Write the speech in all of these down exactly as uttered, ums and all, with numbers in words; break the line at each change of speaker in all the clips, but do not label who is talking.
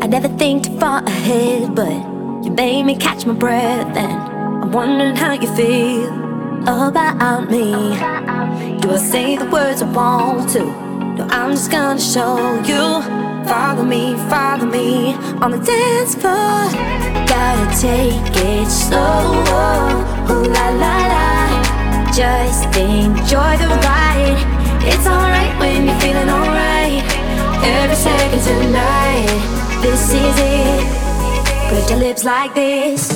never think too far ahead, but you made me catch my breath, and I'm wondering how you feel about me. Do I say the words I want to? No, I'm just gonna show you. Follow me, follow me on the dance floor. Gotta take it slow, ooh la la la. Just enjoy the ride. It's alright when you're feeling alright. Every second tonight, this is it. Put your lips like this.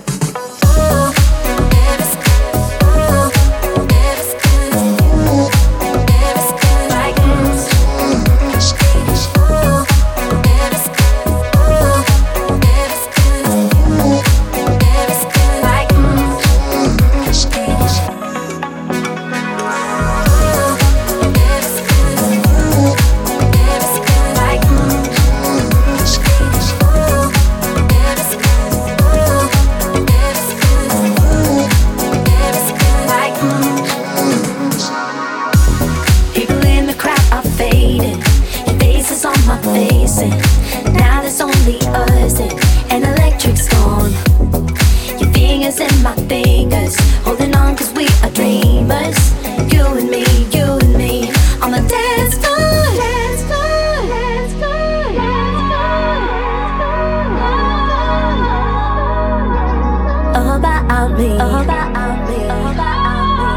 Now there's only us in an electric storm. Your fingers in my fingers, holding on cause we are dreamers. You and me, you and me, on the dance floor. Dance floor, dance floor, dance floor. About me, about me, about me.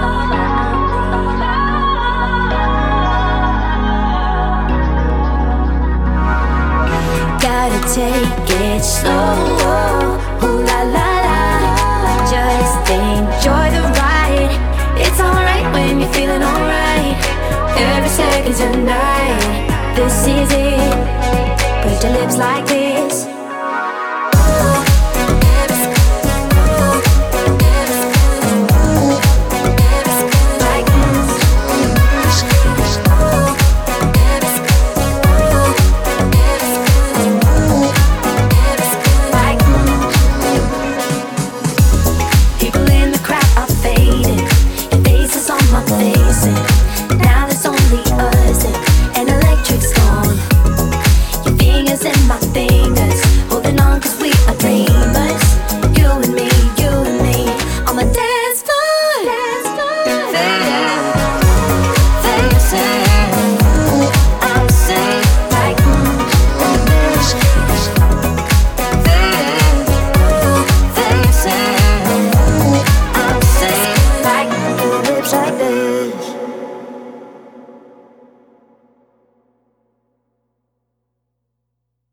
Gotta take it slow, ooh la la la. Just enjoy the ride. It's alright when you're feeling alright. Every second tonight, this is it. Put your lips like this. People in the crowd are fading, your face is on my face.